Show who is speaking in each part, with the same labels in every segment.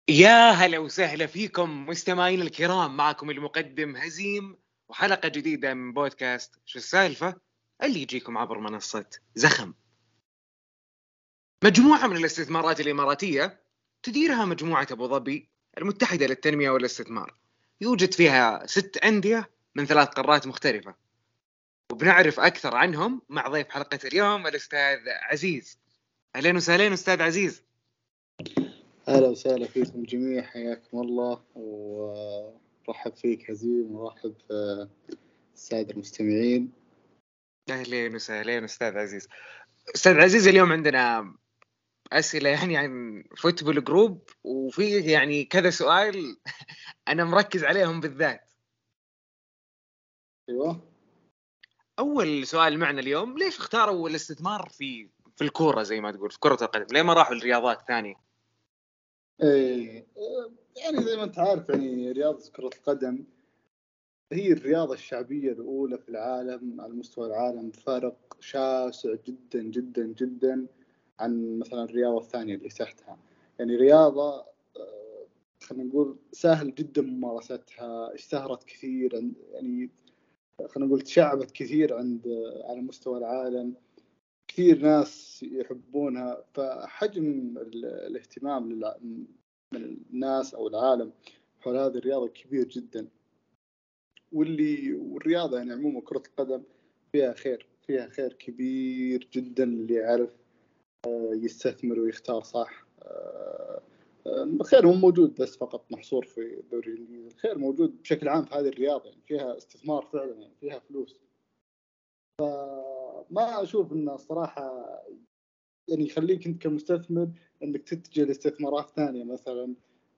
Speaker 1: يا هلا وسهلا فيكم مستمعين الكرام، معكم المقدم هزيم وحلقة جديدة من بودكاست شو السالفة اللي يجيكم عبر منصة زخم. مجموعة من الاستثمارات الإماراتية تديرها مجموعة أبو ظبي المتحدة للتنمية والاستثمار، يوجد فيها 6 أندية من 3 قارات مختلفة، وبنعرف أكثر عنهم مع ضيف حلقة اليوم الأستاذ عزيز. أهلين وسهلين أستاذ عزيز.
Speaker 2: أهلا وسهلا فيكم جميع، حياكم الله ورحب فيك هزيم ورحب السادة المستمعين.
Speaker 1: أهلين وسهلين أستاذ عزيز. أستاذ عزيز، اليوم عندنا أسئلة يعني عن فوتبول جروب، وفي يعني كذا سؤال أنا مركز عليهم بالذات.
Speaker 2: أيوة.
Speaker 1: أول سؤال معنا اليوم، ليش اختاروا الاستثمار في الكورة زي ما تقول في كرة القدم؟ ليه ما راحوا لرياضات ثانية؟
Speaker 2: إيه، يعني زي ما أنت عارف، يعني رياضة كرة القدم هي الرياضة الشعبية الأولى في العالم على مستوى العالم، فرق شاسع جدا جدا جدا عن مثلا الرياضة الثانية اللي تحتها. يعني رياضة خلينا نقول سهل جدا ممارستها، اشتهرت كثير يعني خلينا نقول تشعبت كثير على مستوى العالم، كثير ناس يحبونها، فحجم الاهتمام من الناس أو العالم حول هذه الرياضة كبير جدا. والرياضة يعني عموما كرة القدم فيها خير كبير جدا اللي يعرف يستثمر ويختار صح. الخير مو موجود بس فقط محصور في الدوري الإنجليزي، الخير موجود بشكل عام في هذه الرياضة، يعني فيها استثمار فعلا، يعني فيها فلوس. ما أشوف إنه الصراحة يعني يخليك أنت كمستثمر إنك تتجه لاستثمارات ثانية مثلا.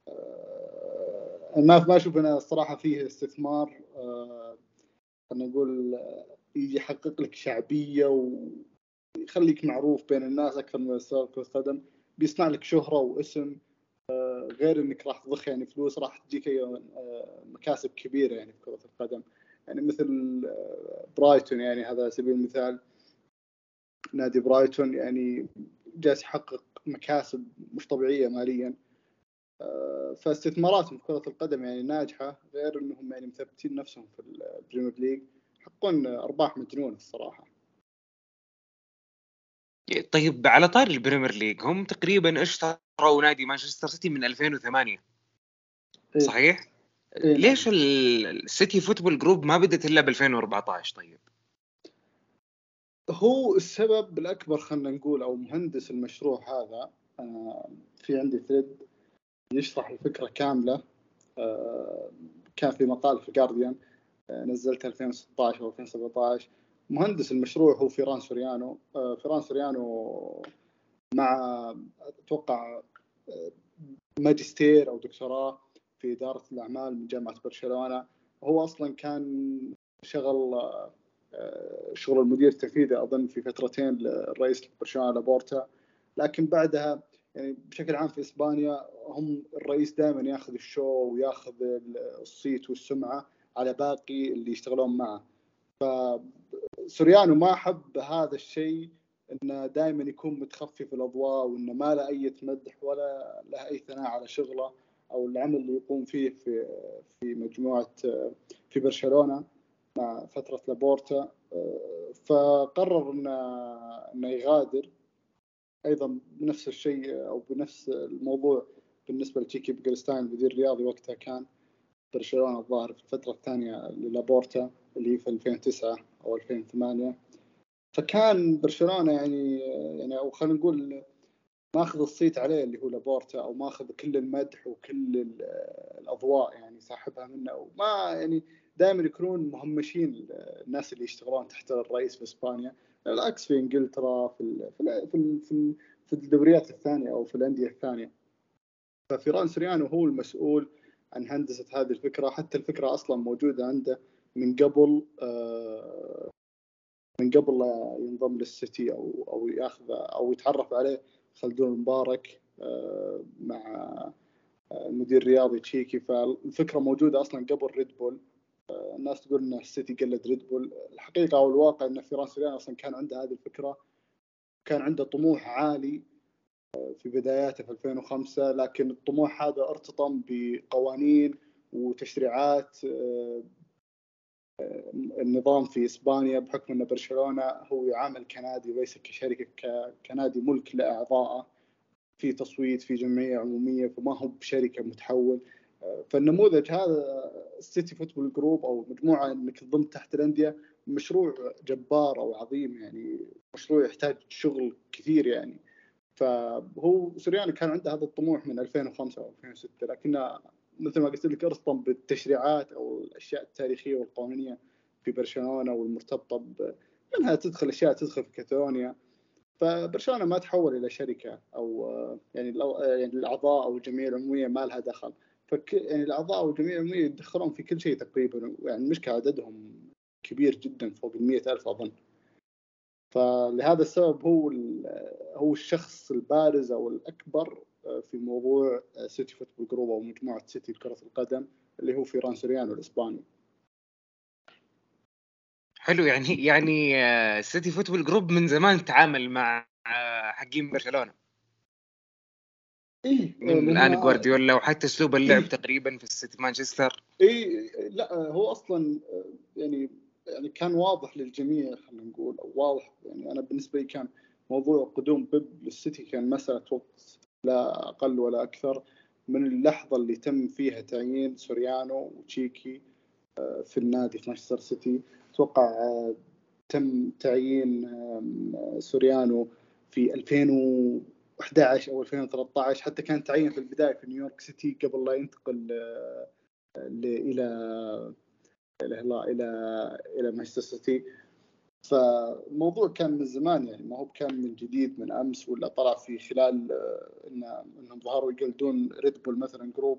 Speaker 2: ما أشوف أنا الصراحة فيه استثمار خلينا نقول يحقق لك شعبية ويخليك معروف بين الناس أكثر من كرة القدم، بيصنع لك شهرة واسم، غير إنك راح تضخ يعني فلوس، راح تجيك مكاسب كبيرة يعني في كرة القدم. يعني مثل برايتون، يعني هذا على سبيل المثال، نادي برايتون يعني جالس يحقق مكاسب مش طبيعية ماليا. فاستثماراتهم في كرة القدم يعني ناجحة، غير انهم يعني مثبتين نفسهم في البريمير ليج، يحققون ارباح مجنونة الصراحة.
Speaker 1: طيب، على طار البريمير ليج، هم تقريبا اشتروا نادي مانشستر سيتي من 2008،
Speaker 2: إيه.
Speaker 1: صحيح؟
Speaker 2: إيه نعم.
Speaker 1: ليش السيتي فوتبول جروب ما بدت إلا ب 2014؟ طيب،
Speaker 2: هو السبب الأكبر خلنا نقول، أو مهندس المشروع هذا، في عندي ثريد يشرح الفكرة كاملة. كان في مقال في جارديان نزلته 2016 أو 2017. مهندس المشروع هو فيران سوريانو. فيران سوريانو مع أتوقع ماجستير أو دكتوراه في إدارة الأعمال من جامعة برشلونة. هو أصلا كان شغل شغل المدير التنفيذي أظن في فترتين للرئيس برشلونة لابورتا، لكن بعدها يعني بشكل عام في إسبانيا هم الرئيس دائما ياخذ الشو وياخذ الصيت والسمعة على باقي اللي يشتغلون معه. فسوريانو ما حب هذا الشيء، انه دائما يكون متخفي في الاضواء، وانه ما له اي مدح ولا له اي ثناء على شغله او العمل اللي يقوم فيه في مجموعه في برشلونه مع فتره لابورتا. فقرر انه يغادر. ايضا بنفس الشيء او بنفس الموضوع بالنسبه لتشيكي بيكلستاين، المدير الرياضي وقتها كان برشلونه الظاهر في الفتره الثانيه للابورتا اللي هي في 2009 او 2008. فكان برشلونه يعني او خلينا نقول ماخذ الصيت عليه اللي هو لابورتا، او ماخذ كل المدح وكل الاضواء يعني ساحبها منه، وما يعني دائما يكونون مهمشين الناس اللي يشتغلون تحت الرئيس في اسبانيا. العكس في انجلترا، في الدوريات الثانيه او في الانديه الثانيه. ففيران سوريانو هو المسؤول عن هندسه هذه الفكره. حتى الفكره اصلا موجوده عنده من قبل لا ينضم للسيتي او ياخذ او يتعرف عليه خلدون مبارك مع المدير الرياضي تشيكي. فالفكره موجوده اصلا قبل ريد بول. الناس تقول ان السيتي قلد ريد بول، الحقيقه او الواقع ان فيران سوريانو اصلا كان عنده هذه الفكره، كان عنده طموح عالي في بداياته في 2005، لكن الطموح هذا ارتطم بقوانين وتشريعات النظام في إسبانيا، بحكم أن برشلونة هو يعامل كنادي وليس كشركة، كنادي ملك لأعضائه، في تصويت، في جمعية عمومية، فما هو بشركة متحول. فالنموذج هذا السيتي فوتبول جروب أو مجموعة أنك تضم تحت الأندية مشروع جبار أو عظيم، يعني مشروع يحتاج شغل كثير يعني. فهو سوريانو كان عنده هذا الطموح من 2005 أو 2006، لكنه مثل ما قلت لك ارتبط بالتشريعات أو الأشياء التاريخية والقانونية في برشلونة، والمرتبطة منها تدخل أشياء تدخل في كاتالونيا. فبرشلونة ما تحول إلى شركة أو يعني الأعضاء أو الجمعية العمومية ما لها دخل. يعني الأعضاء أو الجمعية العمومية يتدخلون في كل شيء تقريبا، يعني مش عددهم كبير جدا فوق 100,000 أظن. فلهذا السبب هو الشخص البارز أو الأكبر في موضوع سيتي فوتبول جروب أو مجموعة سيتي لكرة القدم، اللي هو فيران سوريانو الإسباني.
Speaker 1: حلو. يعني سيتي فوتبول جروب من زمان تعامل مع حقين برشلونة،
Speaker 2: إيه
Speaker 1: من الآن جوارديولا، وحتى أسلوب اللعب تقريبا في السيتي مانشستر.
Speaker 2: إيه لا هو أصلا يعني كان واضح للجميع، خلينا نقول، أو واضح يعني. أنا بالنسبة لي كان موضوع قدوم بيب للسيتي كان مسألة وقت لا أقل ولا أكثر، من اللحظة اللي تم فيها تعيين سوريانو وتشيكي في النادي في مانشستر سيتي. أتوقع تم تعيين سوريانو في 2011 أو 2013، حتى كان تعيين في البداية في نيويورك سيتي قبل لا ينتقل إلى مانشستر سيتي. فالموضوع كان من زمان يعني، ما هو كان من جديد من أمس، ولا طلع في خلال إنهم ظهروا يقلدون ريد بول مثلا جروب.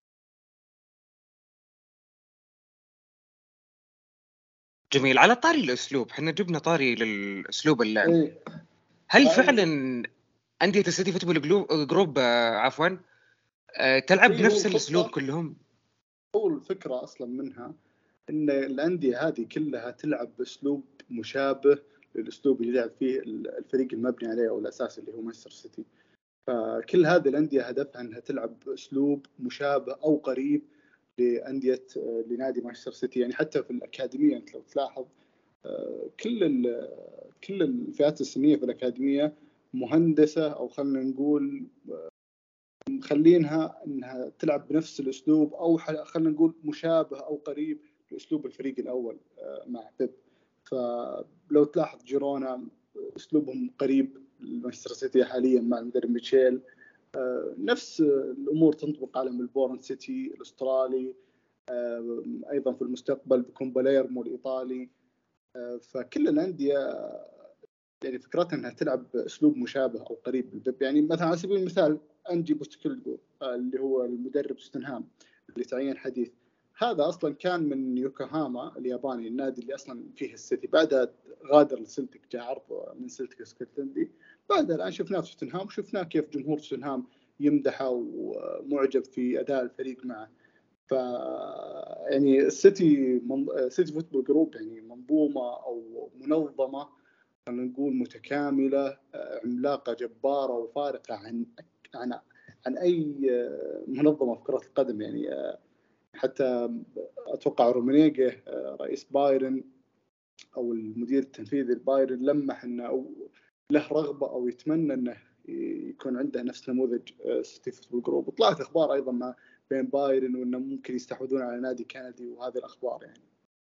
Speaker 1: جميل. على طاري الأسلوب، حنا جبنا طاري للأسلوب اللعب.
Speaker 2: إيه.
Speaker 1: هل فعلا أندية السيتي فوتبول جروب عفوا تلعب
Speaker 2: إيه
Speaker 1: بنفس الأسلوب كلهم؟
Speaker 2: هو الفكرة أصلا منها إن الأندية هذه كلها تلعب بأسلوب مشابه للأسلوب اللي لعب فيه الفريق المبني عليه أو الأساس اللي هو مانشستر سيتي. فكل هذه الأندية هدفها أنها تلعب بأسلوب مشابه أو قريب لأندية لنادي مانشستر سيتي. يعني حتى في الأكاديمية أنت لو تلاحظ كل الفئات السنية في الأكاديمية مهندسة، أو خلينا نقول مخلينها انها تلعب بنفس الاسلوب، او خلينا نقول مشابه او قريب لاسلوب الفريق الاول مع بيب. فلو تلاحظ جيرونا اسلوبهم قريب لمانشستر سيتي حاليا مع المدرب ميشيل. نفس الامور تنطبق على ملبورن سيتي الاسترالي، ايضا في المستقبل بيكون باليرمو الايطالي. فكل الانديه يعني فكرتها انها تلعب باسلوب مشابه او قريب للبيب. يعني مثلا على سبيل المثال انجي بوستكيلجو اللي هو المدرب توتنهام اللي تعين حديث، هذا اصلا كان من يوكوهاما الياباني، النادي اللي اصلا فيه السيتي. بعدها غادر السلتيك، جاء عرض من سلتيك اسكتلندي. بعدها الان شفناه في توتنهام، وشفناه كيف جمهور توتنهام يمدحه ومعجب في اداء الفريق معه. ف يعني سيتي فوتبول جروب يعني منظومه او منظمه، خلينا نقول متكامله، عملاقه جباره وفارقه عن عن اي منظمه في كره القدم يعني. حتى اتوقع رومينيجي رئيس بايرن او المدير التنفيذي لبايرن لمح انه أو له رغبه او يتمنى انه يكون عنده نفس نموذج سيتي فوتبول جروب. وطلعت اخبار ايضا ما بين بايرن وانه ممكن يستحوذون على نادي كندي، وهذه الاخبار يعني.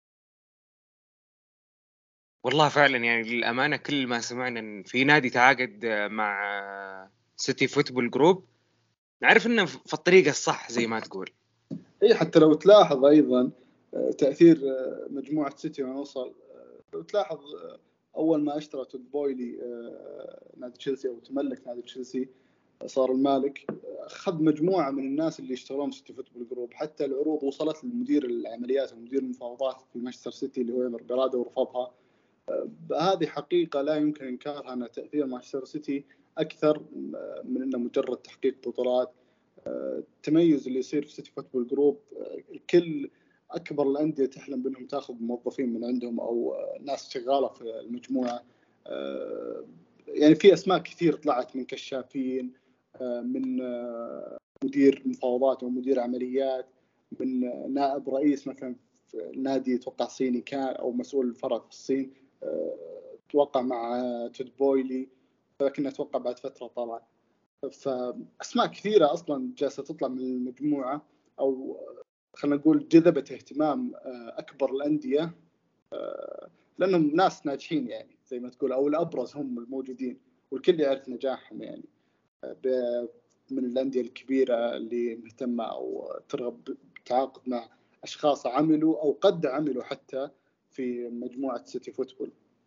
Speaker 1: والله فعلا يعني للأمانة كل ما سمعنا إن في نادي تعاقد مع سيتي فوتبول جروب، نعرف إنه في الطريقة الصح زي ما تقول.
Speaker 2: اي حتى لو تلاحظ ايضا تاثير مجموعه سيتي ونوصل. لو تلاحظ اول ما اشترى تود بويلي نادي تشيلسي او تملك نادي تشيلسي، صار المالك، اخذ مجموعه من الناس اللي يشتغلون في سيتي فوتبول جروب. حتى العروض وصلت لمدير العمليات ومدير المفاوضات في مانشستر سيتي اللي هو ايمر برادو، ورفضها. هذه حقيقه لا يمكن انكارها، ان تاثير مانشستر سيتي اكثر من انه مجرد تحقيق بطولات. التميز اللي يصير في سيتي فوتبول جروب، كل اكبر الانديه تحلم بانهم تاخذ موظفين من عندهم او ناس شغاله في المجموعه. يعني في أسماء كثير طلعت من كشافين، من مدير مفاوضات أو مدير عمليات، من نائب رئيس مثلا في نادي توقع صيني كان، أو مسؤول الفرع في الصين توقع مع تود بويلي، لكن أتوقع بعد فترة طلع. فأسماء كثيرة أصلا جالسة تطلع من المجموعة، أو خلينا نقول جذبت اهتمام أكبر الأندية، لأنهم ناس ناجحين يعني زي ما تقول، أو الأبرز هم الموجودين والكل يعرف نجاحهم يعني، من الأندية الكبيرة اللي مهتمة أو ترغب بالتعاقد مع أشخاص عملوا أو قد عملوا حتى في مجموعة سيتي فوتبول.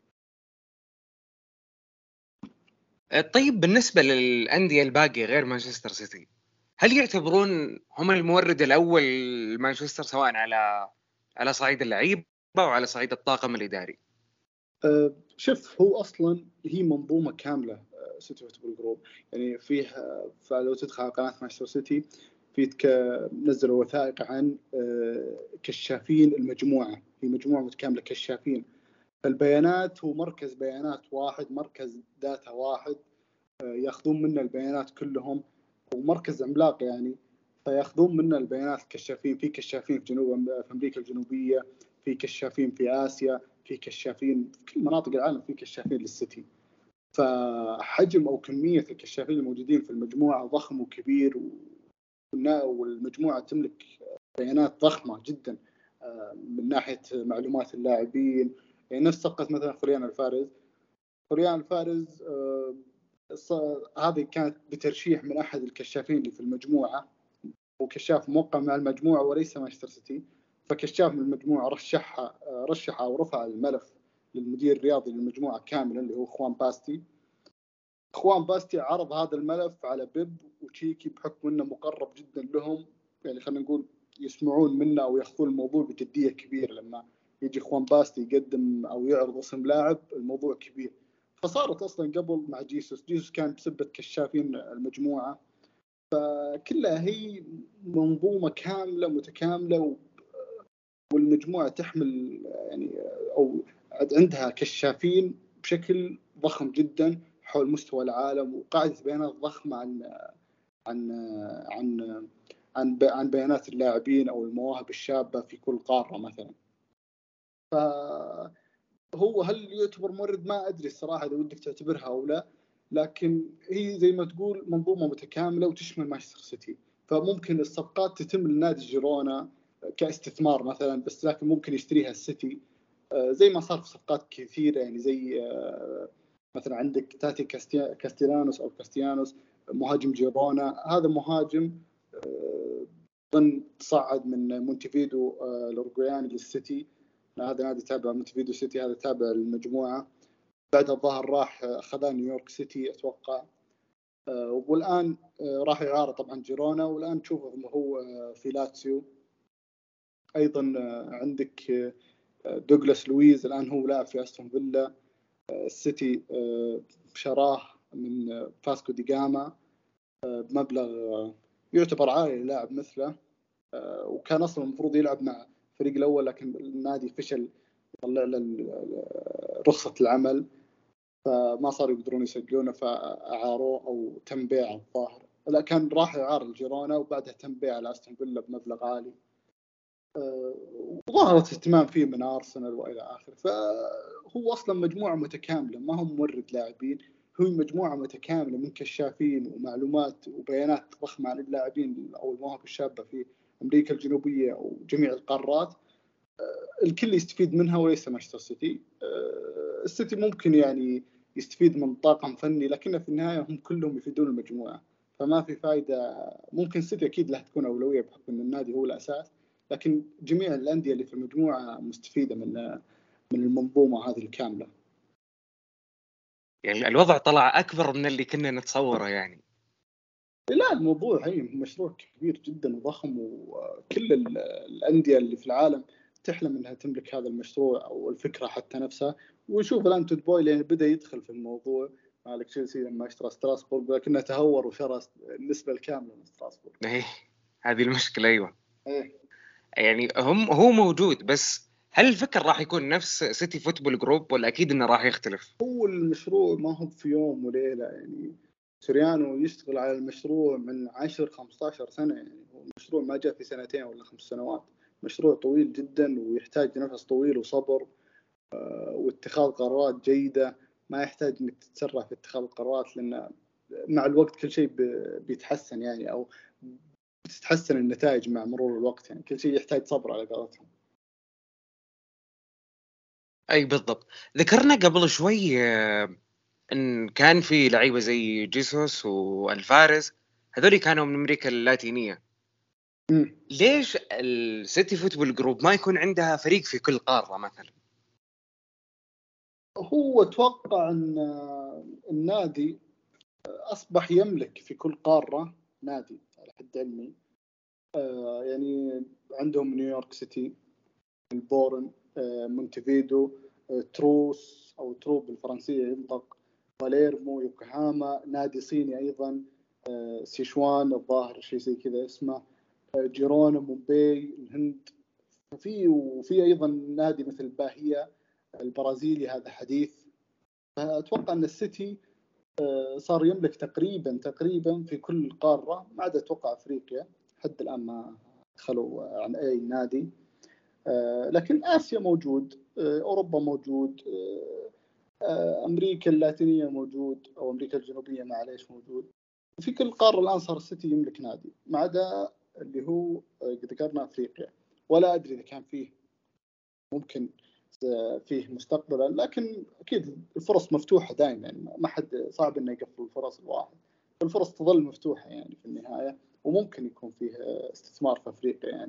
Speaker 1: طيب بالنسبة للأندية الباقية غير مانشستر سيتي، هل يعتبرون هم المورد الأول لمانشستر سواء على صعيد اللعيبة أو على صعيد الطاقم الإداري؟
Speaker 2: شوف، هو أصلا هي منظومة كاملة سيتي فوتبول جروب، يعني فيه فلو تدخل على قناة مانشستر سيتي نزلوا وثائق عن كشافين المجموعة، هي مجموعة متكاملة كشافين. فالبيانات هو مركز بيانات واحد، مركز داتا واحد، ياخذون منه البيانات كلهم، ومركز عملاق يعني، فياخذون منه البيانات. الكشافين، في كشافين في في أمريكا الجنوبية، في كشافين في آسيا، في كشافين في كل مناطق العالم، في كشافين للسيتي. فحجم أو كمية الكشافين الموجودين في المجموعة ضخم وكبير، والمجموعة تملك بيانات ضخمة جدا من ناحية معلومات اللاعبين. يعني نفس صفقة مثلا خوريان الفارز هذه كانت بترشيح من أحد الكشافين اللي في المجموعة، وكشاف موقع مع المجموعة وليس مانشستر سيتي، فكشاف من المجموعة رشح أو رفع الملف للمدير الرياضي للمجموعة كاملة اللي هو خوان باستي عرض هذا الملف على بيب وتشيكي بحكم انه مقرب جدا لهم، يعني خلينا نقول يسمعون منه او ياخذون الموضوع بجديه كبيره. لما يجي خوان باستي يقدم او يعرض اسم لاعب الموضوع كبير. فصارت اصلا قبل مع جيسوس كان بسبه كشافين المجموعه. فكلها هي منظومه كامله متكامله، والمجموعه تحمل يعني او عندها كشافين بشكل ضخم جدا حول مستوى العالم، وقاعدة بيانات ضخمة عن عن عن بيانات اللاعبين أو المواهب الشابة في كل قارة مثلا. فهو هل يعتبر مورد؟ ما أدري الصراحة إذا ودك تعتبرها أو لا، لكن هي زي ما تقول منظومة متكاملة وتشمل مانشستر سيتي. فممكن الصفقات تتم لنادي جيرونا كاستثمار مثلا، بس لكن ممكن يشتريها السيتي، زي ما صار في صفقات كثيرة يعني، زي مثلا عندك تاتي كاستيانوس مهاجم جيرونا. هذا مهاجم ظن تصعد من مونتيفيدو الأورجواني للسيتي، هذا نادي تابع مونتيفيدو سيتي، هذا تابع المجموعة. بعد الظاهر راح أخذ نيويورك سيتي أتوقع، والآن راح إعارة طبعا جيرونا، والآن تشوفه هو في لاتسيو. أيضا عندك دوغلاس لويز الآن هو لاعب في أستون فيلا. السيتي شراه من فاسكو دي جاما بمبلغ يعتبر عالي لاعب مثله، وكان أصلا المفروض يلعب مع الفريق الأول، لكن النادي فشل يطلع له رخصة العمل، فما صاروا يقدرون يسجلونه، فأعاروه أو تم بيعه الظاهر. لا، كان راح إعارة الجيرونا وبعدها تم بيعه لأستون فيلا بمبلغ عالي، وظهرت اهتمام فيه من أرسنال وإلى آخره. فهو أصلا مجموعة متكاملة، ما هم مورد لاعبين، هو مجموعة متكاملة من كشافين ومعلومات وبيانات ضخمة عن اللاعبين أو المواهب الشابة في أمريكا الجنوبية وجميع القارات. الكل يستفيد منها وليس مانشستر سيتي. السيتي ممكن يعني يستفيد من طاقم فني، لكن في النهاية هم كلهم يفيدون المجموعة، فما في فائدة. ممكن السيتي أكيد له تكون أولوية بحكم أن النادي هو الأساس، لكن جميع الأندية اللي في المجموعة مستفيدة من المنظومة هذه الكاملة.
Speaker 1: يعني الوضع طلع أكبر من اللي كنا نتصوره يعني.
Speaker 2: لا، الموضوع هي مشروع كبير جدا وضخم، وكل الأندية اللي في العالم تحلم أنها تملك هذا المشروع أو الفكرة حتى نفسها. ونشوف الآن تود بويلي يعني بدأ يدخل في الموضوع مع تشيلسي لما اشترى ستراسبورغ، لكنه تهور وشرى النسبة الكاملة من ستراسبورغ.
Speaker 1: هذه المشكلة. أيوة.
Speaker 2: إيه.
Speaker 1: يعني هو موجود، بس هل الفكر راح يكون نفس سيتي فوتبول جروب ولا اكيد انه راح يختلف؟
Speaker 2: هو المشروع ما هو في يوم وليلة يعني. سوريانو يشتغل على المشروع من 10-15 سنة يعني. هو المشروع ما جاء في 2 ولا 5 سنوات. مشروع طويل جدا ويحتاج نفس طويل وصبر واتخاذ قرارات جيدة. ما يحتاج انك تتسرع في اتخاذ القرارات، لان مع الوقت كل شيء بيتحسن يعني، او بتتحسن النتائج مع مرور الوقت يعني. كل شيء يحتاج صبر على قولتهم.
Speaker 1: اي بالضبط. ذكرنا قبل شوي ان كان في لعيبه زي جيسوس والفاريز، هذول كانوا من امريكا اللاتينيه. ليش السيتي فوتبول جروب ما يكون عندها فريق في كل قاره مثلا؟
Speaker 2: هو اتوقع ان النادي اصبح يملك في كل قاره نادي على حد علمي. يعني عندهم نيويورك سيتي، البورن، مونتفيدو، تروس او ترو بالفرنسيه ينطق، باليرمو، يوكوهاما، نادي صيني ايضا، سيشوان الظاهر شيء زي كذا اسمه، جيرونا، مومباي الهند. وفي ايضا نادي مثل باهيا البرازيلي هذا حديث. فاتوقع ان السيتي صار يملك تقريبا في كل قاره، ما عدا اتوقع افريقيا حد الان ما دخلوا عن اي نادي. لكن اسيا موجود، اوروبا موجود، امريكا اللاتينيه موجود، او امريكا الجنوبيه معليش موجود. في كل قاره الان صار السيتي يملك نادي، ما عدا اللي هو ذكرنا افريقيا. ولا ادري اذا كان فيه ممكن فيه مستقبلا، لكن اكيد الفرص مفتوحه دائما يعني. ما حد صعب انه يقفل الفرص الواحد. الفرص تظل مفتوحه يعني في النهايه، وممكن يكون فيه استثمار في افريقيا يعني.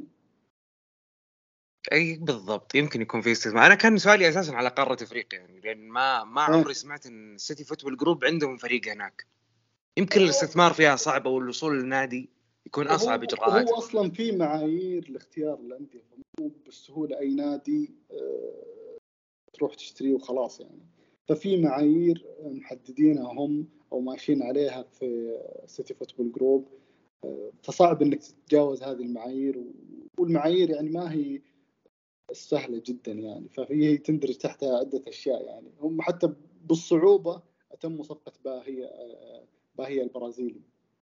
Speaker 1: اي بالضبط، يمكن يكون في استثمار. انا كان سؤالي اساسا على قاره افريقيا يعني، لان ما عمري سمعت ان السيتي فوتبول جروب عندهم فريق هناك. يمكن الاستثمار فيها صعب او الوصول للنادي يكون اصعب
Speaker 2: هو
Speaker 1: اجراءاته.
Speaker 2: اصلا في معايير لاختيار الانديه، مو بالسهوله اي نادي تروح تشتريه وخلاص يعني. ففي معايير محددينها هم او ماشيين عليها في سيتي فوتبول جروب. فصعب انك تتجاوز هذه المعايير، والمعايير يعني ما هي سهله جدا يعني. فهي تندرج تحتها عده اشياء يعني. هم حتى بالصعوبه اتموا صفقه باهية البرازيلي.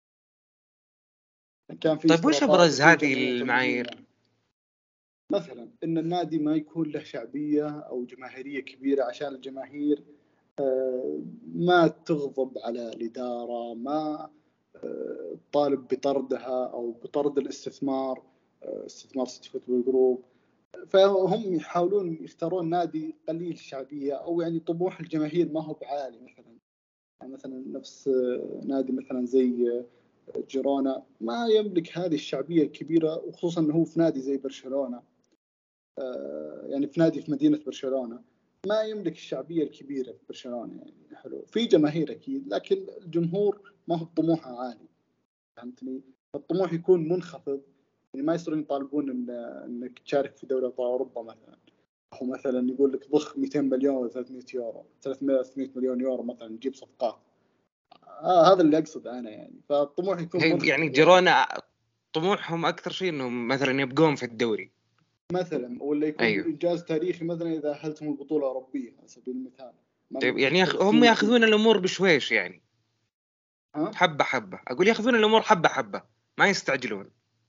Speaker 2: كان في
Speaker 1: طيب وش
Speaker 2: اشتراطات
Speaker 1: ابرز
Speaker 2: وفي
Speaker 1: هذه
Speaker 2: جمعيه عموميه.
Speaker 1: المعايير؟
Speaker 2: مثلا ان النادي ما يكون له شعبيه او جماهيريه كبيره، عشان الجماهير ما تغضب على الاداره، ما طالب بطردها او بطرد الاستثمار، استثمار سيتي فوتبول جروب. فهم يحاولون يختارون نادي قليل شعبيه، او يعني طموح الجماهير ما هو بعالي. مثلا يعني مثلا نفس نادي مثلا زي جيرونا ما يملك هذه الشعبيه الكبيره، وخصوصا انه هو في نادي زي برشلونه. يعني في نادي في مدينه برشلونه ما يملك الشعبيه الكبيره في برشلونه يعني. حلو في جماهير اكيد، لكن الجمهور ما هو طموحه عالي. فهمتني؟ الطموح يكون منخفض يعني. ما يصيرون يطالبون انك تشارك في دوري ابطال اوروبا مثلا، او مثلا يقول لك ضخ 200 مليون ولا 300 يورو 300 مليون يورو مثلا نجيب صفقات. هذا اللي اقصده انا يعني. فالطموح يكون
Speaker 1: يعني
Speaker 2: منخفض يعني.
Speaker 1: جيرونا طموحهم اكثر شيء انهم مثلا يبقون في الدوري
Speaker 2: مثلا ولا يكون
Speaker 1: ايوه.
Speaker 2: انجاز تاريخي مثلا اذا اهلتهم البطوله الاوروبيه على سبيل المثال.
Speaker 1: طيب يعني هم
Speaker 2: السيتي.
Speaker 1: ياخذون الامور بشويش يعني،
Speaker 2: ها.
Speaker 1: حبه حبه. اقول ياخذون الامور حبه حبه، ما يستعجلون،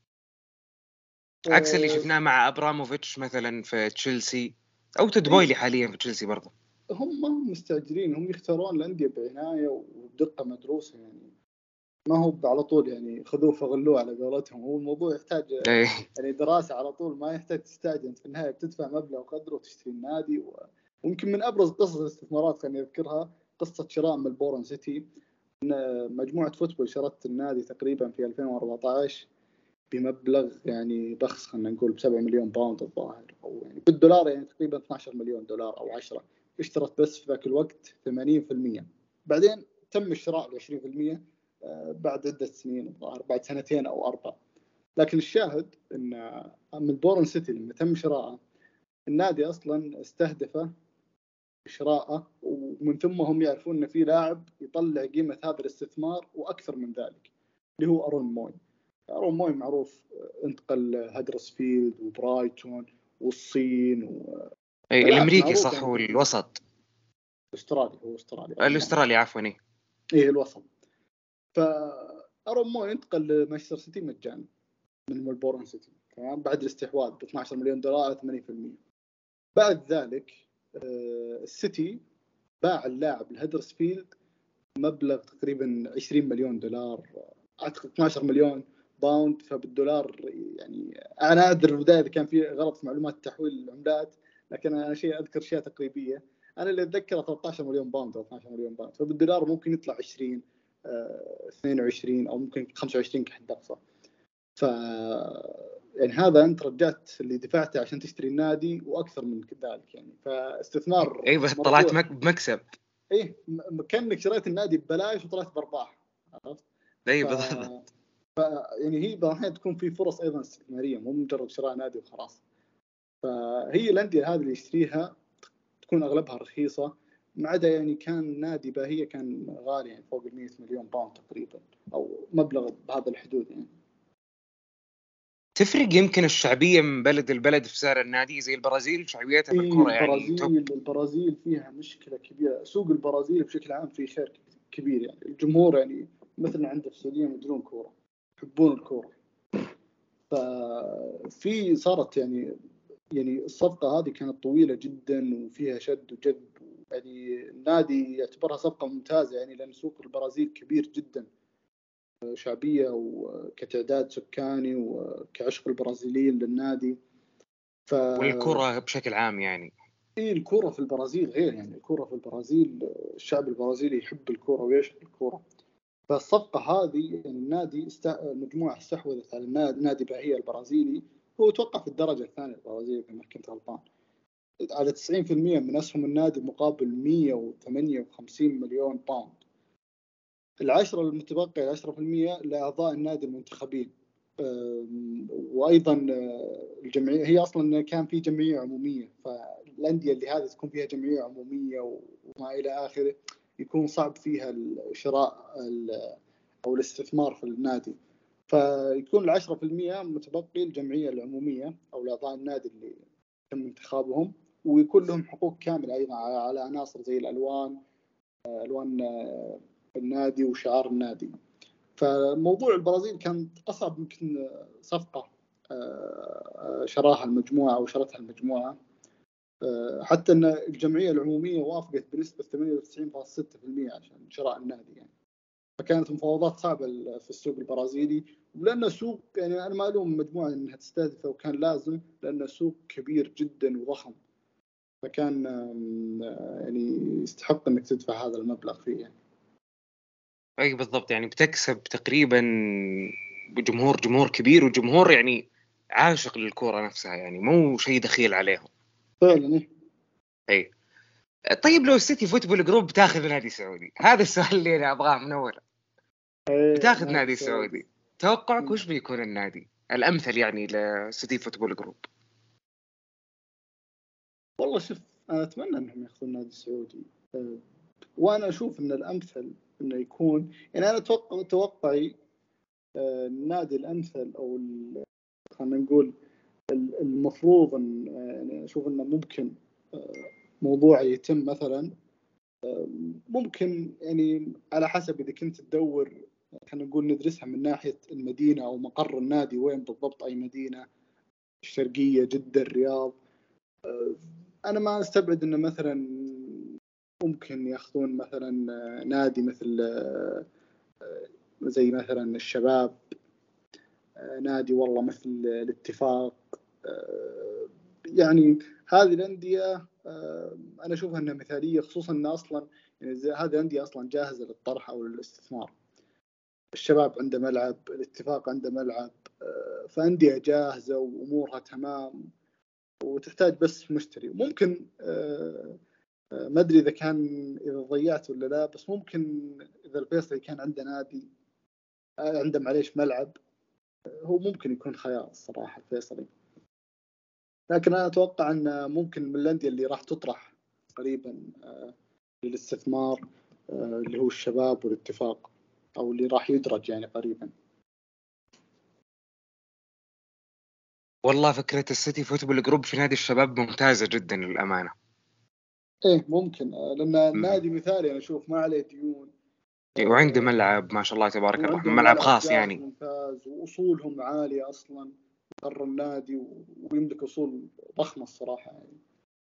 Speaker 1: عكس اللي
Speaker 2: أه
Speaker 1: شفناه مع ابراموفيتش مثلا في تشيلسي، او تود بويلي حاليا في تشيلسي برضه.
Speaker 2: هم ما هم مستعجلين. هم يختارون الانديه بعنايه وبدقه مدروسه يعني. ما هو على طول يعني خذوه فغلوه على قولتهم. هو الموضوع يحتاج
Speaker 1: ايه.
Speaker 2: يعني دراسه على طول. ما يحتاج تستعجل. انت في النهايه بتدفع مبلغ قدره وتشتري النادي. ويمكن من ابرز قصص الاستثمارات خليني اذكرها قصه شراء ملبورن سيتي. مجموعه فوتبول شرت النادي تقريبا في 2014 بمبلغ يعني بخس. خلينا نقول ب7 مليون باوند الظاهر، او يعني بالدولار يعني تقريبا 12 مليون دولار او 10. اشترت بس في ذاك الوقت 80%. بعدين تم الشراء ل 20% بعد عدة سنين الظاهر، بعد 2 أو 4. لكن الشاهد ان من بورن سيتي لما تم شراءه النادي اصلا استهدفه شراءه، ومن ثم هم يعرفون ان في لاعب يطلع قيمه هذا الاستثمار واكثر من ذلك، اللي هو ارون موي. ارون موي معروف انتقل هدرسفيلد وبرايتون والصين
Speaker 1: الامريكي صح يعني. والوسط
Speaker 2: هو
Speaker 1: الاسترالي عفوا.
Speaker 2: ايه الوسط. فارون موي انتقل لمانشستر سيتي مجانا من ملبورن سيتي، تمام، بعد الاستحواذ ب $12 مليون 80%. بعد ذلك السيتي باع اللاعب لهدرسفيلد مبلغ تقريبا $20 مليون، اعتقد 12 مليون باوند. فبالدولار يعني انا ادري البدايه اذا كان في غلط في معلومات تحويل العملات، لكن انا اذكر اشياء تقريبيه. انا اللي اتذكره 13 مليون باوند او 12 مليون باوند، فبالدولار ممكن يطلع 20 22 او ممكن 25 كحد اقصى. ف يعني هذا انت رجعت اللي دفعته عشان تشتري النادي واكثر من ذلك يعني. فاستثمار
Speaker 1: بس طلعت بمكسب.
Speaker 2: كانك شريت النادي ببلاش وطلعت برباح، عرفت؟
Speaker 1: بالضبط.
Speaker 2: يعني هي بعض تكون في فرص ايضا استثماريه، مو مجرد شراء نادي وخلاص. فهي الانديه هذه اللي يشتريها تكون اغلبها رخيصه، ما عدا يعني كان نادي باهيه كان غالي يعني فوق 100 مليون باوند تقريبا، او مبلغ بهذا الحدود يعني.
Speaker 1: تفرق يمكن الشعبيه من بلد لبلد في سعر النادي، زي البرازيل شعبيتها في الكره يعني
Speaker 2: البرازيل فيها مشكله كبيره. سوق البرازيل بشكل عام فيه خير كبير يعني. الجمهور يعني مثلا عند السعوديه مدرون كوره، يحبون الكوره. ففي صارت يعني الصفقه هذه كانت طويله جدا وفيها شد وجذب، يعني النادي يعتبرها صفقه ممتازه يعني، لان سوق البرازيل كبير جدا شعبيه وكتعداد سكاني وكعشق البرازيليين للنادي.
Speaker 1: والكره بشكل عام يعني.
Speaker 2: الكرة في البرازيل غير يعني. الكرة في البرازيل الشعب البرازيلي يحب الكرة ويعشق الكرة. فالصفقة هذه يعني النادي مجموعة استحوذت على نادي باهية البرازيلي، هو توقع في الدرجة الثانية البرازيلي إذا ما كنت غلطان، على 90% من أسهم النادي مقابل 158 مليون باوند. 10% المتبقية 10% لأعضاء النادي المنتخبين. وايضا الجمعيه هي اصلا كان في جمعيه عموميه، فالانديه اللي هذه تكون فيها جمعيه عموميه وما الى اخره يكون صعب فيها الشراء او الاستثمار في النادي. فيكون 10% متبقي الجمعيه العموميه او لاعضاء النادي اللي تم انتخابهم، ويكون لهم حقوق كامله ايضا على عناصر زي الالوان النادي وشعار النادي. فموضوع البرازيل كان أصعب يمكن صفقة شراها المجموعة أو شرتها المجموعة، حتى أن الجمعية العمومية وافقت بنسبة 98.6% عشان شراء النادي يعني. فكانت مفاوضات صعبة في السوق البرازيلي، ولأن السوق يعني أنا ما ألوم المجموعة أنها تستهدفه وكان لازم، لأن السوق كبير جدا وضخم، فكان يعني يستحق أنك تدفع هذا المبلغ فيه يعني.
Speaker 1: بالضبط يعني بتكسب تقريبا جمهور كبير، وجمهور يعني عاشق للكرة نفسها يعني، مو شيء دخيل عليهم
Speaker 2: فعلا.
Speaker 1: طيب لو السيتي فوتبول جروب بتاخذ نادي سعودي، هذا السؤال اللي انا ابغاه من اول. بتاخذ نادي سعودي، توقعك وش بيكون النادي الامثل يعني للسيتي فوتبول جروب؟
Speaker 2: والله شوف، انا اتمنى انهم ياخذون نادي سعودي، وانا اشوف ان الامثل انه يكون يعني، انا توقعي النادي الامثل او خلينا نقول المفروض ان يعني اشوف انه ممكن موضوع يتم مثلا، ممكن يعني على حسب اذا كنت تدور، خلينا نقول ندرسها من ناحيه المدينه او مقر النادي وين بالضبط، اي مدينه، الشرقيه، جده، الرياض. انا ما استبعد انه مثلا ممكن ياخذون مثلا نادي مثل زي مثلا الشباب، نادي والله مثل الاتفاق. يعني هذه الأندية أنا أشوفها أنها مثالية، خصوصا أن أصلا يعني هذه الأندية أصلا جاهزة للطرح أو للاستثمار. الشباب عنده ملعب، الاتفاق عنده ملعب، فأندية جاهزة وأمورها تمام، وتحتاج بس مشتري. ممكن ما أدري إذا ضيعت ولا لا، بس ممكن إذا الفيصلي كان عنده نادي عنده معليش ملعب، هو ممكن يكون خيار الصراحة الفيصلي. لكن أنا أتوقع أن ممكن من الأندية اللي راح تطرح قريبا للاستثمار اللي هو الشباب والاتفاق، أو اللي راح يدرج يعني قريبا.
Speaker 1: والله فكرة السيتي فوتبول جروب في نادي الشباب ممتازة جدا للأمانة.
Speaker 2: ايه ممكن، لان
Speaker 1: مم.
Speaker 2: النادي مثالي انا اشوف ما عليه ديون.
Speaker 1: وعنده
Speaker 2: آه،
Speaker 1: ملعب ما شاء الله تبارك الرحمن،
Speaker 2: وعندهم
Speaker 1: ملعب
Speaker 2: ملعب
Speaker 1: خاص
Speaker 2: جاهز
Speaker 1: يعني.
Speaker 2: ممتاز، واصولهم عاليه اصلا برا النادي، ويملك اصول ضخمه الصراحه يعني.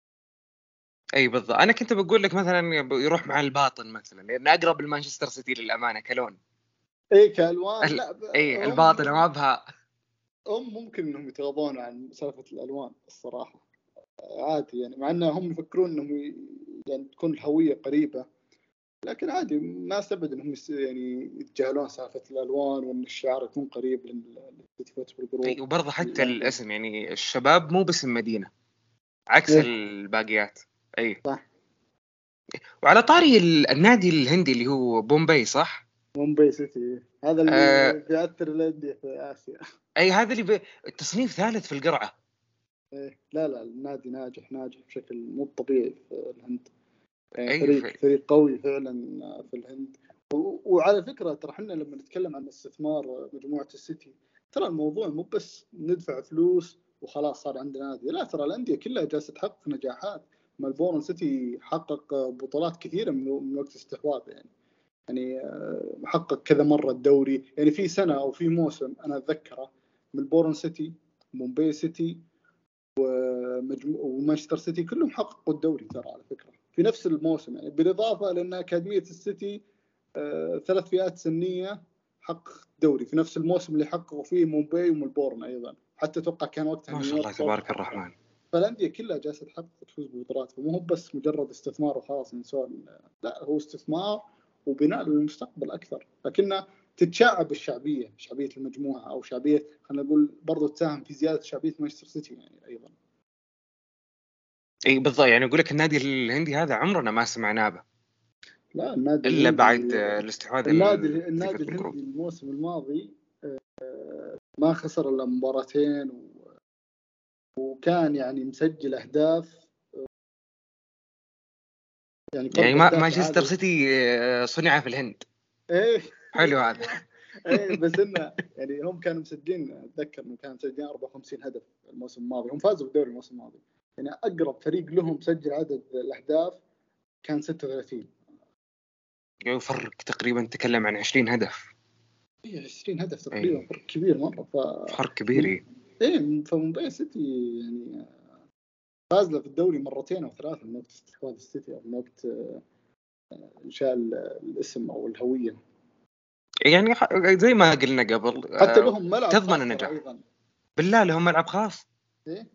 Speaker 1: اي بالضبط، انا كنت بقول لك مثلا يروح مع الباطن مثلا، لان اقرب لمانشستر سيتي للامانه كلون.
Speaker 2: ايه كالوان، لا
Speaker 1: اي
Speaker 2: هم
Speaker 1: الباطن ما بها.
Speaker 2: هم ممكن انهم يتغاضون عن سالفه الالوان الصراحه. عادي يعني، مع انهم يفكرون انهم يعني تكون الهويه قريبه، لكن عادي ما استبعد انهم يعني يتجاهلون سالفه الالوان، وان الشعار يكون قريب للسيتي فوتبول
Speaker 1: اي
Speaker 2: جروب
Speaker 1: وبرضه حتى
Speaker 2: اللاعبين.
Speaker 1: الاسم، يعني الشباب مو باسم مدينه عكس
Speaker 2: ايه
Speaker 1: الباقيات. اي.
Speaker 2: صح.
Speaker 1: وعلى طاري النادي الهندي اللي هو بومباي صح؟
Speaker 2: مومباي سيتي هذا
Speaker 1: آه.
Speaker 2: اللي بيأثر الانديه في اسيا.
Speaker 1: اي هذا اللي التصنيف ثالث في القرعه.
Speaker 2: إيه لا لا، النادي ناجح ناجح بشكل مو طبيعي في الهند. يعني
Speaker 1: اي
Speaker 2: فريق قوي فعلا في الهند. وعلى فكرة ترى احنا لما نتكلم عن استثمار مجموعة السيتي، ترى الموضوع مو بس ندفع فلوس وخلاص صار عندنا نادي، لا ترى الأندية كلها جالسة تحقق نجاحات. ملبورن سيتي حقق بطولات كثيرة من وقت استحواذه يعني حقق كذا مرة الدوري. يعني في سنة أو في موسم أنا أتذكره، ملبورن سيتي، مومباي سيتي، ومانشستر سيتي كلهم حققوا الدوري ترى على فكرة في نفس الموسم. يعني بالإضافة لأن أكاديمية السيتي 3 فئات سنية حقق الدوري في نفس الموسم اللي حققوا فيه مومباي وملبورن أيضا، حتى أتوقع كان وقتها
Speaker 1: ما شاء الله
Speaker 2: نيويورك برضه
Speaker 1: تبارك
Speaker 2: حقق.
Speaker 1: الرحمن.
Speaker 2: فالأندية كلها جالسة تحقق تفوز ببطولات، فمو هو بس مجرد استثمار وخلاص ينسون، لا هو استثمار وبناء للمستقبل أكثر. لكنه تتشعب الشعبية، شعبية المجموعة، أو شعبية خلينا نقول برضو تساهم في زيادة شعبية مانشستر سيتي يعني أيضا.
Speaker 1: اي بالضبط، يعني اقول لك النادي الهندي هذا عمرنا ما سمعناه به
Speaker 2: لا النادي
Speaker 1: الا بعد
Speaker 2: الهندي،
Speaker 1: الاستحواذ
Speaker 2: النادي
Speaker 1: في الجروب.
Speaker 2: الهندي الموسم الماضي ما خسر إلا مباراتين، وكان يعني مسجل أهداف، يعني
Speaker 1: يعني
Speaker 2: فرق
Speaker 1: ما
Speaker 2: أهداف
Speaker 1: مانشستر
Speaker 2: عالي.
Speaker 1: سيتي صنع في الهند.
Speaker 2: ايه
Speaker 1: حلو هذا.
Speaker 2: ايوه. ايه بس انه يعني هم كانوا مسجلين، اتذكر انه كانوا مسجلين 54 هدف الموسم الماضي، هم فازوا بالدوري الموسم الماضي. يعني اقرب فريق لهم سجل عدد الاهداف كان 36.
Speaker 1: يعني فرق تقريبا تكلم عن 20 هدف.
Speaker 2: ايه 20 هدف تقريبا،
Speaker 1: اي
Speaker 2: فرق كبير مره.
Speaker 1: فرق كبير
Speaker 2: من
Speaker 1: إي.
Speaker 2: ايه فمومباي سيتي يعني فاز له في الدوري مرتين او ثلاثه من وقت استحواذ السيتي، او من وقت انشاء الاسم او الهويه.
Speaker 1: يعني زي ما قلنا قبل
Speaker 2: حتى لهم ملعب
Speaker 1: تضمن
Speaker 2: خاص ترى
Speaker 1: النجاح.
Speaker 2: ايضا.
Speaker 1: بالله لهم ملعب خاص.
Speaker 2: ايه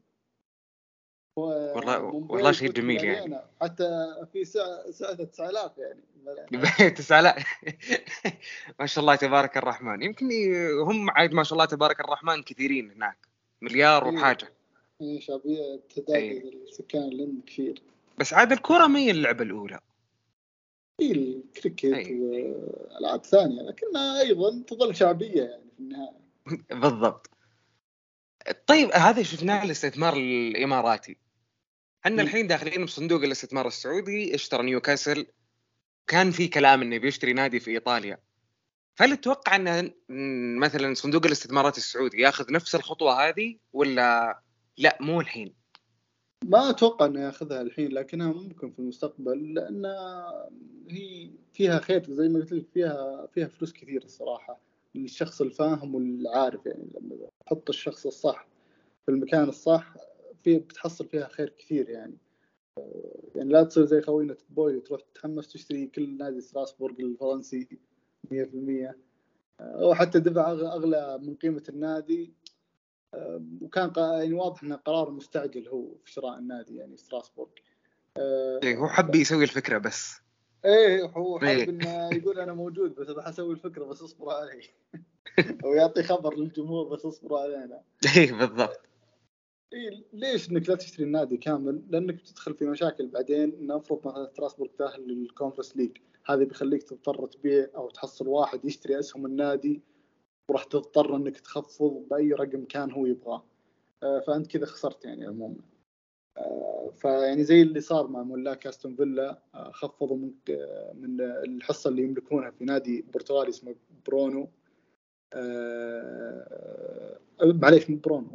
Speaker 1: والله
Speaker 2: مومباي
Speaker 1: شيء
Speaker 2: فوتبول
Speaker 1: جميل يعني.
Speaker 2: ارينا، حتى في سعة 9000 يعني.
Speaker 1: 9000. ما شاء الله تبارك الرحمن، يمكن هم عاد ما شاء الله تبارك الرحمن كثيرين هناك، مليار
Speaker 2: ايه
Speaker 1: وحاجة.
Speaker 2: ايه شعبيه
Speaker 1: اي
Speaker 2: تعداد السكان الهند كثير.
Speaker 1: بس عاد الكرة ما هي اللعبة الأولى.
Speaker 2: في الكريكت
Speaker 1: اي
Speaker 2: والعاب ثانيه، لكنها ايضا تظل شعبيه يعني في النهايه.
Speaker 1: بالضبط. طيب هذا شفناه الاستثمار الإماراتي. احنا
Speaker 2: مم.
Speaker 1: الحين داخلين بصندوق الاستثمار السعودي اشترى نيوكاسل. كان في كلام انه بيشتري نادي في ايطاليا. هل تتوقع ان مثلا صندوق الاستثمارات السعودي ياخذ نفس الخطوه هذه ولا لا مو الحين؟
Speaker 2: ما اتوقع انه ياخذها الحين، لكنها ممكن في المستقبل، لان هي فيها خير زي ما قلت لك، فيها فلوس كثير الصراحه للشخص الفاهم والعارف. يعني لما تحط الشخص الصح في المكان الصح، بتحصل فيها خير كثير يعني. يعني لا تصير زي خوينا بوي تروح تتحمس تشتري كل نادي ستراسبورغ الفرنسي 100%، او حتى دفع اغلى من قيمه النادي. وكان يعني واضح انه قرار مستعجل هو في شراء النادي يعني ستراسبورغ.
Speaker 1: إيه هو حب يسوي الفكره بس.
Speaker 2: ايه هو حب
Speaker 1: ايه.
Speaker 2: انه يقول انا موجود بس راح اسوي الفكره بس اصبروا علي. او يعطي خبر للجمهور بس اصبروا علينا.
Speaker 1: ايه بالضبط.
Speaker 2: إيه ليش انك لا تشتري النادي كامل؟ لانك بتدخل في مشاكل بعدين. نفرض مثلا ستراسبورغ تاهل للكونفرنس ليج، هذه بيخليك تضطر تبيع او تحصل واحد يشتري اسهم النادي، وراح تضطر انك تخفض باي رقم كان هو يبغاه. فانت كذا خسرت يعني عموما. فيعني زي اللي صار مع ملاك استون فيلا، خفضوا من الحصه اللي يملكونها في نادي برتغالي اسمه برونو. معليش من برونو.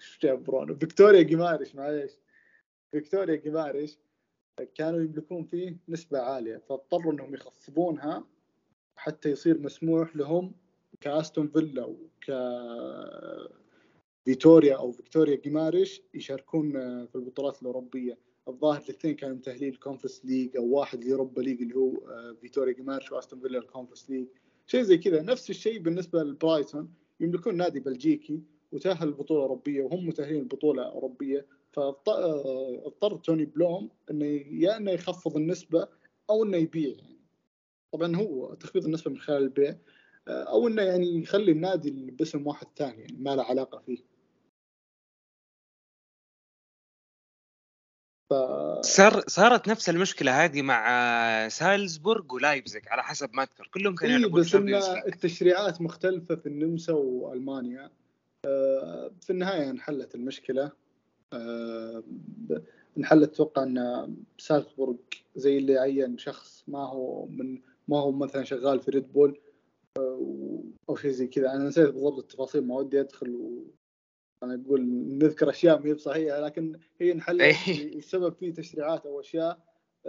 Speaker 2: ايش برونو؟ فيكتوريا جيماريش، معليش، فيكتوريا جيماريش كانوا يملكون فيه نسبة عالية، فاضطروا انهم يخفضونها حتى يصير مسموح لهم كاستون فيلا وك فيتوريا او فيكتوريا جيماريش يشاركون في البطولات الاوروبيه. الظاهر الاثنين كانوا متاهلين الكونفرنس ليج، او واحد ليوروبا ليج اللي هو فيتوريا جيماريش، واستون فيلا الكونفرنس ليج، شيء زي كذا. نفس الشيء بالنسبه لبرايتون، يملكون نادي بلجيكي وتاهل البطوله الاوروبيه وهم متاهلين البطوله الاوروبيه. فاضطر توني بلوم انه يا انه يخفض النسبه او انه يبيع. يعني طبعا هو تخفيض النسبه من خلال البيع، او انه يعني يخلي النادي باسم واحد ثاني يعني ما له علاقه فيه.
Speaker 1: صارت نفس المشكله هذه مع سالزبورغ ولايبزيغ على حسب ما اذكر، كلهم كانوا يلعبون
Speaker 2: بس ان
Speaker 1: تشامبيونز ليج.
Speaker 2: التشريعات مختلفه في النمسا والمانيا. في النهايه انحلت المشكله. انحلت. اتوقع ان سالزبورغ زي اللي عين شخص ما هو مثلا شغال في ريد بول او شيء زي كذا. انا نسيت بالضبط التفاصيل، ما ودي ادخل انا اقول نذكر اشياء ما هي بصحيحه، لكن هي انحلت السبب في تشريعات او اشياء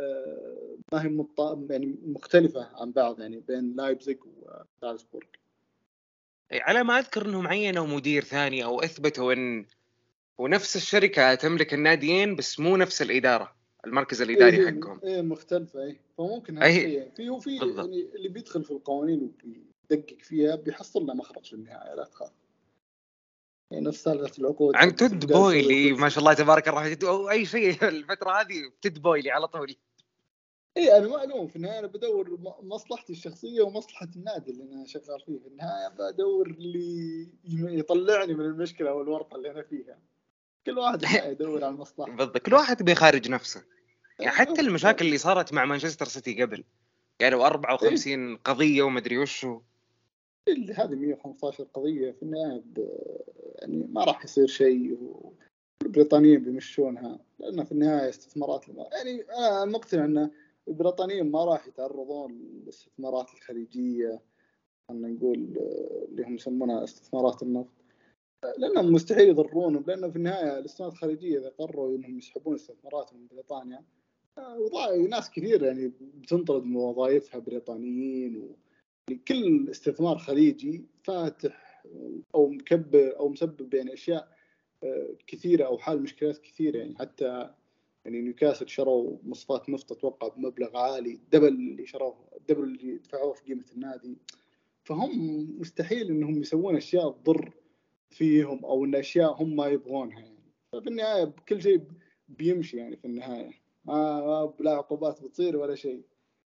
Speaker 2: ما هي يعني مختلفه عن بعض، يعني بين لايبزيغ وسالزبورغ.
Speaker 1: على ما اذكر انهم عينوا مدير ثاني او اثبتوا ان ونفس الشركه تملك الناديين بس مو نفس الاداره، المركز الاداري حقهم.
Speaker 2: مختلفه. فممكن هذا
Speaker 1: اي
Speaker 2: الشيء في
Speaker 1: بالضبط.
Speaker 2: يعني اللي بيدخل في القوانين وبيدقق فيها بيحصل له مخرج في النهايه، لا تخاف. يعني نفس سالفه العقود
Speaker 1: عن
Speaker 2: حقت
Speaker 1: تود
Speaker 2: اللي قاعد يسويها
Speaker 1: بويلي ما
Speaker 2: تشيلسي.
Speaker 1: شاء الله تبارك الرحمن او اي شيء الفتره هذه تود بويلي على طول.
Speaker 2: انا ما الوم، في النهايه انا بدور مصلحتي الشخصيه ومصلحه النادي اللي انا شغال فيه. في النهايه بدور اللي يطلعني من المشكله او الورطه اللي انا فيها. كل واحد في النهايه يدور على مصلحته.
Speaker 1: بالضبط، كل واحد بيخارج نفسه. يعني حتى المشاكل
Speaker 2: بالضبط.
Speaker 1: اللي صارت مع مانشستر سيتي قبل، يعني 54 قضيه وما ادري وشو.
Speaker 2: هذه 115 قضيه في النهايه يعني ما راح يصير شيء، والبريطانيين بيمشونها لأن في النهاية استثمارات يعني أنا مقتنع أن البريطانيين ما راح يتعرضون للاستثمارات الخليجية، خلينا نقول اللي هم يسمونها استثمارات النفط، لأنهم مستحيل يضرونهم. لأنه في النهاية الاستثمارات الخليجية إذا قرروا أنهم يسحبون استثماراتهم من بريطانيا، ناس كثير يعني بتنطرد من وظائفها بريطانيين. وكل استثمار خليجي فاتح أو مكبر أو مسبب يعني أشياء كثيرة أو حال مشكلات كثيرة. يعني حتى يعني نيوكاسل شروا مصفاة نفط أتوقع بمبلغ عالي، دبل اللي شروه، دبل اللي دفعوه في قيمة النادي. فهم مستحيل إنهم يسوون أشياء تضر فيهم أو إن أشياء هم ما يبغونها. يعني ففي النهاية كل شيء بيمشي يعني في النهاية ما لا عقوبات بتصير ولا شيء.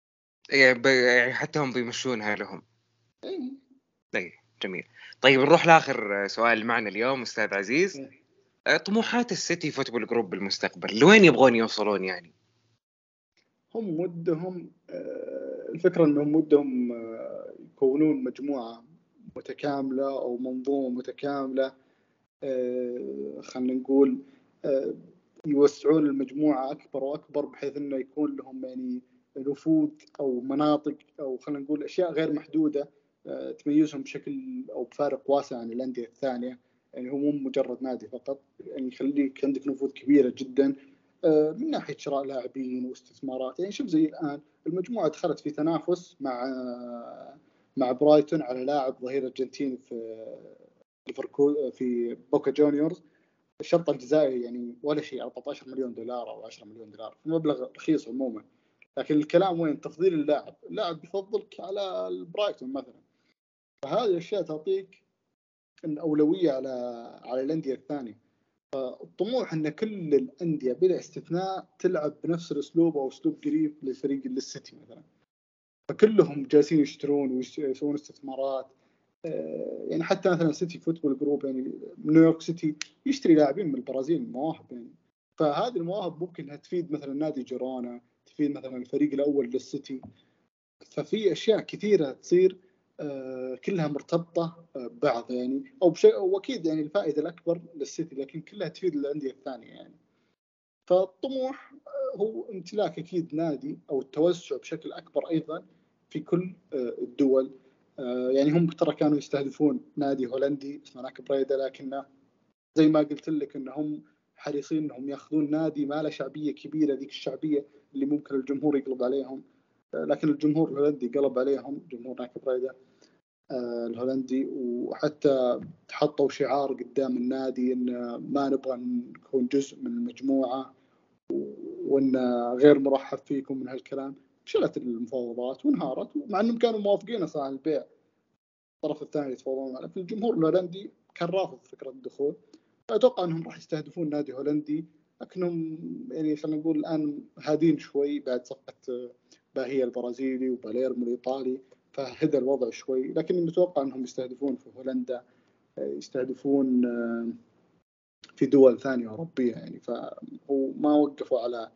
Speaker 1: يعني حتى هم بيمشونها لهم.
Speaker 2: إيه.
Speaker 1: طيب جميل. طيب نروح لاخر سؤال معنا اليوم استاذ عزيز. طموحات السيتي فوتبول جروب بالمستقبل لوين يبغون يوصلون يعني؟
Speaker 2: هم ودهم الفكرة أنهم ودهم يكونون مجموعة متكاملة أو منظومة متكاملة. خلينا نقول يوسعون المجموعة أكبر وأكبر، بحيث أنه يكون لهم يعني نفوذ أو مناطق أو خلينا نقول أشياء غير محدودة تميزهم بشكل أو بفارق واسع عن الأندية الثانية. يعني هو مو مجرد نادي فقط، يعني يخليك عندك نفوذ كبيرة جدا من ناحية شراء لاعبين واستثمارات. يعني شوف زي الآن المجموعة دخلت في تنافس مع برايتون على لاعب ظهير أرجنتيني في ليفربول في بوكا جونيورز. الشرط الجزائي يعني ولا شيء، 14 مليون دولار او 10 مليون دولار، مبلغ رخيص عموما. لكن الكلام وين؟ تفضيل اللاعب بيفضلك على البرايتون مثلا. فهذه الاشياء تعطيك الاولويه على الانديه الثانيه. فالطموح ان كل الانديه بلا استثناء تلعب بنفس الاسلوب او اسلوب قريب للفريق للسيتي مثلا. فكلهم جالسين يشترون ويسوون استثمارات. يعني حتى مثلا سيتي فوتبول جروب يعني نيويورك سيتي يشتري لاعبين من البرازيل مواهب يعني. فهذه المواهب ممكن انها تفيد مثلا نادي جيرونا، تفيد مثلا الفريق الاول للسيتي. ففي اشياء كثيره تصير كلها مرتبطه ببعض يعني، او بشيء، واكيد يعني الفائده الاكبر للسيتي، لكن كلها تفيد الانديه الثانيه يعني. فالطموح هو امتلاك اكيد نادي او التوسع بشكل اكبر ايضا في كل الدول. يعني هم ترى كانوا يستهدفون نادي هولندي اسمه ناك بريدا، لكنه زي ما قلت لك انهم حريصين انهم ياخذون نادي ما له شعبيه كبيره، ذيك الشعبيه اللي ممكن الجمهور يقلب عليهم، لكن الجمهور الهولندي قلب عليهم، جمهور نايك بريدا الهولندي. وحتى حطوا شعار قدام النادي ان ما نبغى نكون جزء من المجموعه وان غير مرحب فيكم من هالكلام. شلت المفاوضات وانهارت، مع انهم كانوا موافقين اصلا على البيع، الطرف الثاني يتفاوضون معه، لكن الجمهور الهولندي كان رافض فكره الدخول. اتوقع انهم راح يستهدفون نادي هولندي، لكنهم يعني خلينا نقول الان هادين شوي بعد صفقه باهية البرازيلي وباليرمو الايطالي، فهدى الوضع شوي. لكن متوقع انهم يستهدفون في هولندا، يستهدفون في دول ثانيه اوروبيه يعني. فما وقفوا على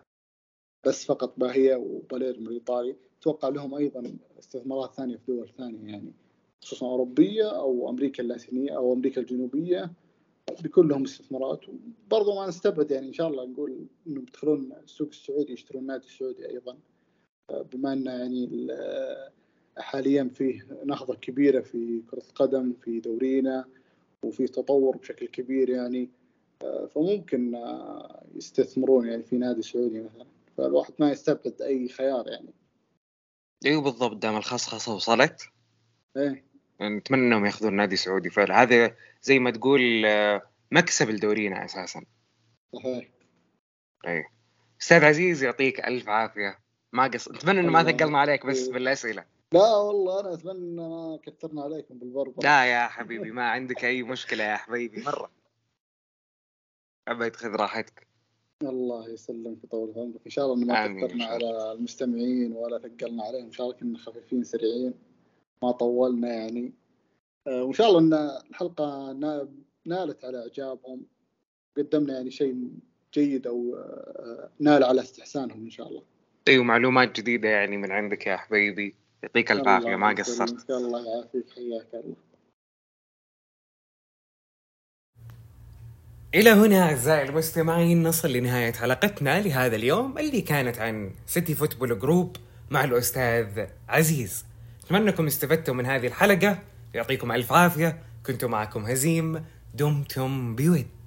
Speaker 2: بس فقط باهية وباليرمو الايطالي، اتوقع لهم ايضا استثمارات ثانيه في دول ثانيه يعني، خصوصا اوروبيه او امريكا اللاتينيه او امريكا الجنوبيه، بيكون لهم استثمارات. وبرضه ما نستبعد يعني ان شاء الله نقول انهم يدخلون السوق السعودي، يشترون النادي السعودي ايضا، بما ان يعني حاليا فيه نهضه كبيره في كره القدم في دورينا وفي تطور بشكل كبير يعني، فممكن يستثمرون يعني في نادي سعودي مثلا، فالواحد ما يستبعد اي خيار يعني.
Speaker 1: ايوه بالضبط، دام الخصخصه وصلت
Speaker 2: ايه
Speaker 1: نتمنى انهم ياخذون نادي سعودي فعلا. هذا زي ما تقول مكسب لدورينا اساسا.
Speaker 2: صحيح.
Speaker 1: ايه استاذ عزيز يعطيك الف عافيه، ما قص نتمنى انه ما
Speaker 2: الله
Speaker 1: ثقلنا عليك بس
Speaker 2: إيه.
Speaker 1: بالاسئله.
Speaker 2: لا والله انا اتمنى ما كثرنا عليكم بالبربره.
Speaker 1: لا يا حبيبي ما عندك اي مشكله يا حبيبي مره، ابد خذ راحتك.
Speaker 2: الله يسلمك ويطول في عمرك، ان شاء الله ان ما
Speaker 1: امين ان
Speaker 2: كثرنا
Speaker 1: شاء الله.
Speaker 2: على المستمعين ولا ثقلنا عليهم، ان شاء الله كنا خفيفين سريعين ما طولنا يعني. وان شاء الله ان الحلقه نالت على اعجابهم، قدمنا يعني شيء جيد او نال على استحسانهم ان شاء الله.
Speaker 1: ايوه معلومات جديده يعني من عندك يا حبيبي، يعطيك الف عافيه
Speaker 2: الله
Speaker 1: ما قصرت.
Speaker 2: يسلمك، الله يعافيك، حياك الله.
Speaker 1: إلى هنا أعزائي المستمعين نصل لنهاية حلقتنا لهذا اليوم اللي كانت عن سيتي فوتبول جروب مع الأستاذ عزيز. أتمنى أنكم استفدتم من هذه الحلقة، يعطيكم ألف عافية. كنت معكم هزيم، دمتم بود.